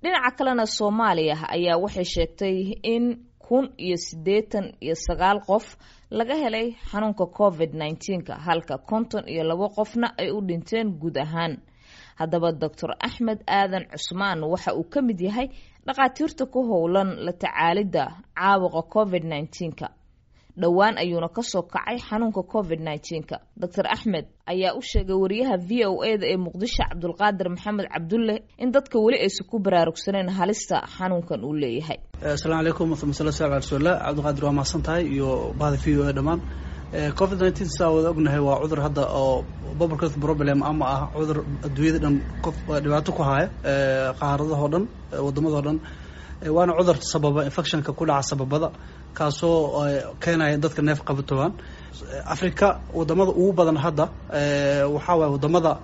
dhinaca kalena Soomaaliya ayaa waxay sheegtay in 1,089 qof laga helay xanuunka COVID-19 halka 52 qofna ay u dhinteen guud ahaan. haddaba Dr. Axmed Aadan Cusmaan waxa uu ka mid yahay dhaqaatiirta ku howlan la tacaalida caabuqa COVID-19 dhawaan ayuuna ka soo kacay xanuunka COVID-19 Dr. Axmed ayaa u sheegay wariyaha VOA-da ee Muqdisho Cabdulqaadir Maxamed Cabdulle in dadka wali ay ku baraarugsaneen halista xanuunkan uu leeyahay. Assalaamu alaykum wa rahmatullahi wa barakatuh. Cabdulqaadir waa mahadsantahay iyo bahda VOA dhamaan. COVID-19 saawada ognahay waa cudur hadda oo public health problem ama ah cudur adduunyada dhan qof dhibaato ku haya qaaradaha dhan wadamada dhan waana cudur sababa infectionka ku dhaca sababada kaasoo keenaya dadka neef qabatooban Afrika wadamada ugu badan hadda waxa way wadamada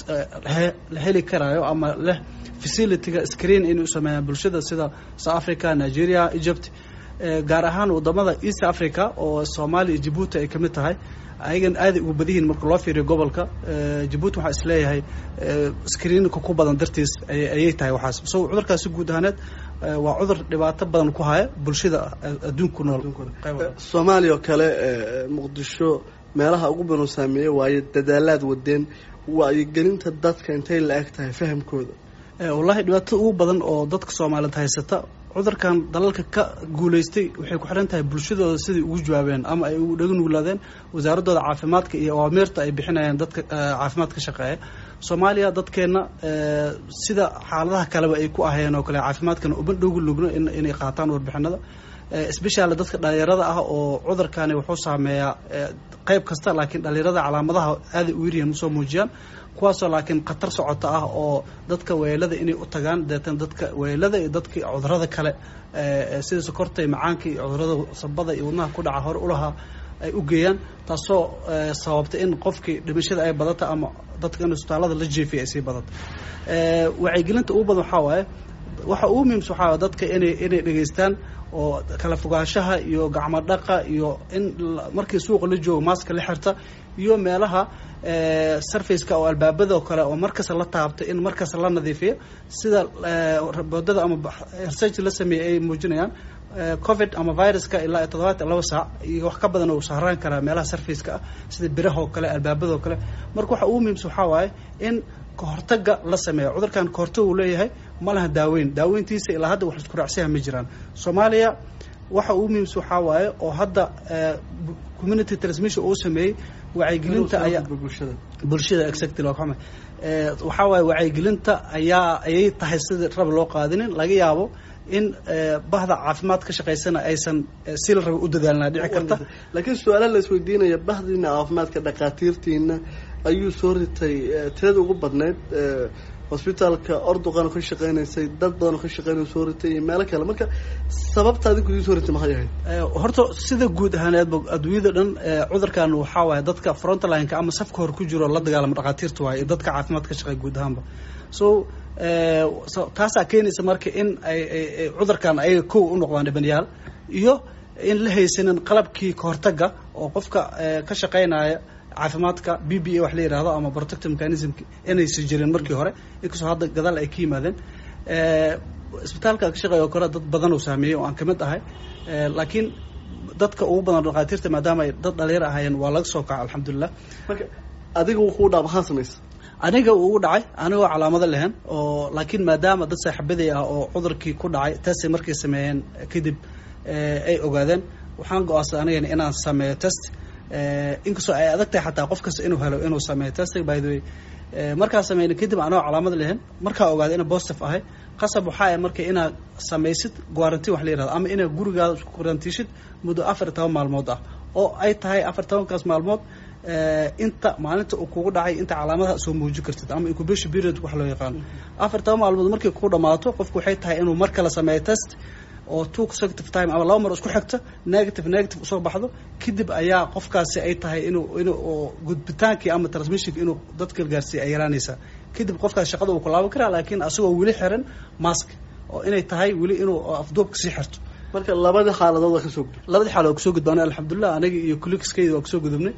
la heli karayo ama leh facility-ga screen inuu sameeyo bulshada sida South Africa, Nigeria, Egypt gaar ahaan wadamada East Africa oo Soomaaliya iyo Djibouti ay kamid tahay ayagan aad ugu badihiin marka loo fiiriyo gobolka Djibouti waxa isleeyahay screen-ka ku badan dartiis ayay tahay waxaas soo cudurkaasi guud ahaaneed waa cudur dhibaato badan ku haya bulshada adduunka nool Soomaaliya kale Muqdisho meelaha ugu badan saameeyay way dadaalaad wadeen way gelinta dadka intay la eg tahay fahamkooda wallahi dhibaato ugu badan oo dadka Soomaaliyeed haysata cudurkan dalalka ka guuleystay waxay ku xiran tahay bulshadooda sidii ugu jawaabeen ama ay ugu dhagan ulaadeen wasaaradooda caafimaadka iyo awaamirta ay bixinayaan dadka caafimaadka shaqeeya Soomaaliya dadkeena sida xaaladaha kale ay ku ahayeen oo kale caafimaadkana u bandhow lugno inay qaataan warbixinada especially dadka dhalinyarada ah oo cudurkani wuxuu saameeyaa qayb kasta laakiin dhalinyarada calaamadaha aad u yiriyeen soo muujiyaan kuwaasoo laakiin khatar socota ah oo dadka weelada inay u tagaan deetan dadka weelada iyo dadka cudurrada kale sida sokorta macaanka iyo cudurrada sabada iyo wadnaha ku dhaca hor u lahaa ay u geeyaan taasoo sababta in qofkii dhimashada ay badato ama dadka in isbitaalada la jeefiyo ay sii badato wacyigelinta ugu badan waxa uu muhiimsan waxa dadka inay dhageystaan oo kala fogaanshaha iyo gacmo dhaqa iyo in markii suuqa la joogo mask la xirta iyo meelaha surface-ka oo albaabada oo kale oo markaas la taabto in markaas la nadiifiyo sida boodada ama research la sameeyay ay muujinayaan covid ama viruska ilaa 72 saac iyo wax ka badan oo saaraan kara meelaha surface-ka sida biraha oo kale albaabada oo kale marka waxa uu muhiimsan waxa waaye in kahortaga la sameeyo cudurkan kahortag uu leeyahay ma laha daaweyntiisa ilaa hadda wax isku raacsiya ma jiraan Soomaaliya waxa uu muhiimsan waxa waaye oo hadda community transmission oo sameeyay wacyigelinta ayaa bulshada exactly waxa waaye wacyigelinta ayay tahay sida rab loo qaadinin laga yaabo in bahda caafimaad ka shaqeysana aysan si la rabo u dadaalna dhici karta laakiin su'aalaha la isweydiinaya bahdina caafimaadka dhaqaatiirtiina ayuu soo ritay tirada ugu badneed hospitalka orduqan ku shaqeynaysay dad badan ku shaqeynay soo ritay meel kale marka sababta adigu soo ritay maxay ahayd horta sida guud ahaaneed adduunyada dhan cudurkan waxa waaye dadka front line-ka ama safka hor ku jiro la dagaalama dhaqaatiirta waaye dadka caafimaadka shaqeey guud ahaanba so taasa keenaysa marka in ay cudurkan ay ku u noqdaan dhibanayaal iyo in la haysanin qalabkii kahortaga oo qofka ka shaqeynaya caafimaadka BPA wax la yiraahdo ama protective mechanism inay soo jireen markii hore inkastoo hadda gadaal ay ka yimaadeen isbitaalka ka shaqeeyo kora dad badan oo saameeyay oo aan kamid ahay laakiin dadka ugu badan dhaqaatiirta maadaama ay dad dhalinyar ahaayeen waa laga soo kacay alxamdulillah marka adiga wuxuu dhaabxan sameeyay aniga uu dhacay anigoo calaamado lahayn oo laakiin maadaama dad saaxiibaday ah oo cudurkii ku dhacay taasi markay sameeyeen kadib ay ogaadeen waxaan go'aansaday aniga inaan sameeyo test inkastoo ay adag tahay xataa qof kasta inuu helo inuu sameeyo test by the way markaa sameeyay kadib anoo calaamad lahayn markaa ogaaday in positive ahay qasab waxa ay markay inaad samaysid quarantine wax la yiraahdo ama inaad gurigaada isku quarantiishid muddo 14 maalmood ah oo ay tahay 14 kaas maalmood inta maalinta uu kugu dhacay inta calaamadaha soo muujin kartid ama incubation period wax loo yaqaan 14 maalmood markay ku dhamaato qofku waxay tahay inuu mar kale sameeyo test oo two consecutive time ama laba mar isku xigta negative soo baxdo kadib ayaa qofkaasi ay tahay inuu gudbitaankii ama transmission inuu dadka gaarsiiyo ay yaraanaysa kadib qofkaas shaqada uu ku laaban karaa laakiin asagoo wili xiran mask oo inay tahay wili inuu afduubka si xirto marka labada xaaladood ka soo gudbay alxamdulillah aniga iyo colleagues-kayda waa ka soo gudubnay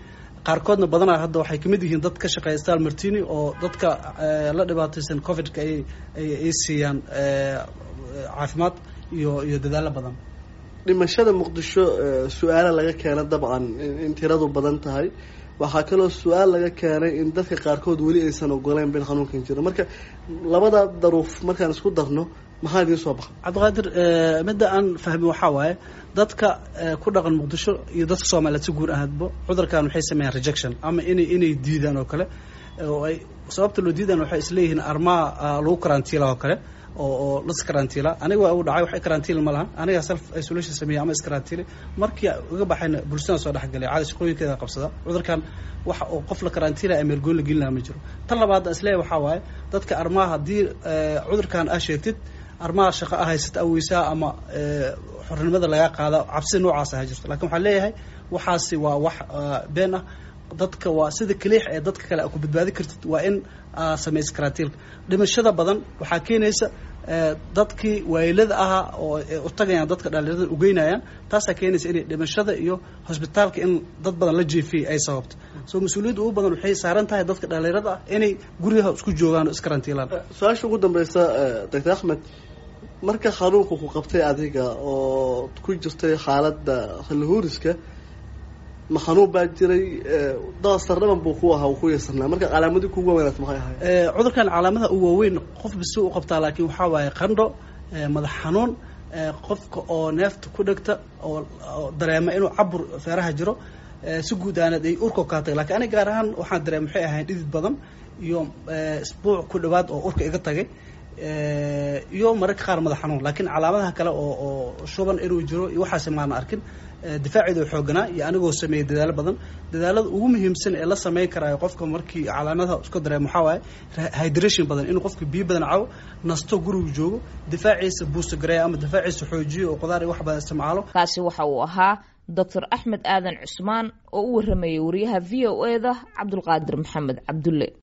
qaarkoodna badanaa hadda waxay kamid yihiin dad ka shaqeeya Stal Martini oo dadka la dhibaataysan COVID-ka ay siiyaan caafimaad iyo dadaalo badan. dhimashada Muqdisho su'aalo laga keenay dabcan in tiradu badan tahay waxaa kaloo su'aal laga keenay in dadka qaarkood weli aysan ogoleen bil xanuunkan jiro marka labada daruuf markaan isku darno maxaa idin soo baxay Cabdiqaadir midda aan fahmin waxa waaye dadka ku dhaqan Muqdisho iyo dadka Soomaaliyeed si guud ahaanba cudurkan waxay sameeyaan rejection ama inay diidaan oo kale oo ay sababta loo diidaan waxay isleeyihiin armaa lagu karantiila oo kale oo la karantiila aniga waa uu dhacay wax karantiil ma laha aniga self isolation sameeyay ama iskarantiilay markii uga baxayna bulshada soo dhaxgalay caadi shaqooyinkeeda qabsada cudurkan waxa oo qof la karantiila ama gool la gelin ma jiro tan labaad isleeyahay waxa waaye dadka armaa hadii cudurkan sheegtid armaa shaqo haysata aweysa ama xornimada laga qaado cabsi noocaas ah jirto laakiin waxa leeyahay waxaasi waa wax been ah dadka waa sida kaliix ee dadka kale ku badbaadi kartid waa in sameys karantiilka dhimashada badan waxa keenaysa dadkii waylada ahaa oo u tagayaan dadka dhalinyarada u geynayaan taas ayaa keenaysa in dhimashada iyo hospitaalka in dad badan la jeefiyay ay sababto soo mas'uuliyadda ugu badan waxay saaran tahay dadka dhalinyarada ah inay guriga isku joogaan oo iskarantiilaan su'aasha ugu dambaysa Dr. Ahmed marka xanuunku ku qabtay adiga oo ku jirtay xaaladda xilhuuriska ma xanuun baa jiray daasarnaban buu ku ahaa ku yeesnaa marka calaamadii kugu wanaagsan maxay ahayd cudurkan calaamadaha ugu weyn qof bisu u qabtaa laakiin waxa waaye qandho madax xanuun qofka oo neefta ku dhagta oo dareema inuu cabur feeraha jiro si guud aanad ay urka ka tagay laakiin aniga gaar ahaan waxaan dareemay waxay ahayd dhidid badan iyo isbuuc ku dhawaad oo urka iga tagay iyo mararka qaar madax xanuun laakiin calaamadaha kale oo shuban inuu jiro iyo waxaas ma aan arkin difaaciidu xooganaa iyo anigoo sameeyay dadaalo badan dadaalada ugu muhiimsan ee la sameyn karayo qofka markii calaamadaha isku dareemo waxa waaye hydration badan inuu qofka biyo badan caawo nasto guriga joogo difaaciisa boost gareeyo ama difaaciisa xoojiyo oo qudaar iyo wax badan isticmaalo kaasi waxa uu ahaa Dr. Axmed Aadan Cusmaan oo u waramayay wariyaha VOA-da Cabdulqaadir Maxamed Cabdulle